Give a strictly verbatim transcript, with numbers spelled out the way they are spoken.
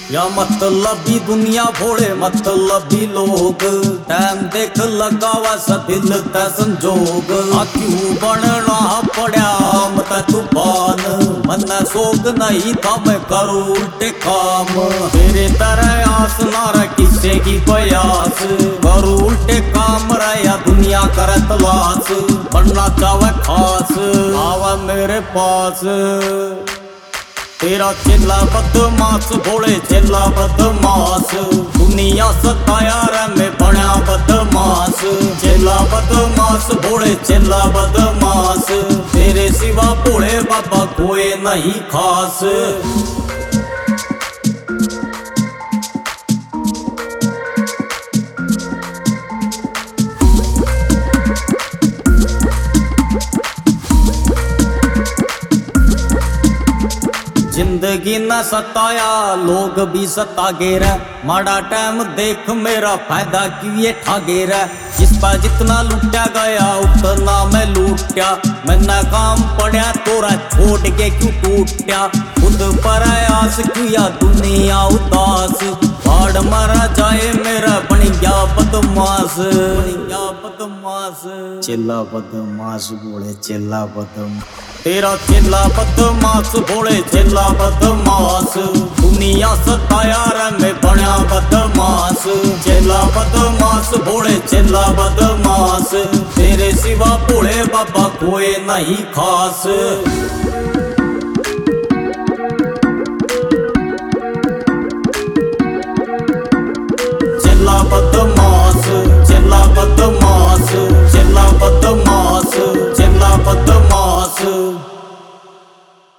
या मतलबी दुनिया भोले मतलबी लोग, टाइम देख लगावा सदिल ते संजोग। आ क्यों बनना पड़ा मत तूफान, मन शोक नहीं था मैं करूँ उल्टे काम। तेरे तरह आस ना रह किसे की प्रयास, करूँ उल्टे काम रहा दुनिया कर तलाश। बनना चाहे खास आवा मेरे पास, तेरा चेला बदमाश भोले चेला बदमाश। दुनिया सताया रे मैं बना बदमाश, चेला बदमाश भोले चेला बदमाश। तेरे सिवा भोले बाबा कोई नहीं खास। जिंदगी न सताया लोग भी सता गेरा, माड़ा टाइम देख मेरा फायदा क्यों ये ठागेरा। जिस पर जितना लूटा गया उतना मैं लूटा, मैंने काम पड़ा तोरा छोड़ के क्यों टूटा। खुद पर आस किया दुनिया उदास, बाढ़ मारा जाए मेरा बन गया बदमाश। बन गया बदमाश चेला बदमाश भोले चेला बदमाश। तेरा चेला बदमाश भोले चेला बदमाश। दुनिया सताया रे मैं बना बदमाश, चेला बदमाश भोले चेला बदमाश। तेरे सिवा भोले बाबा कोई नहीं खास।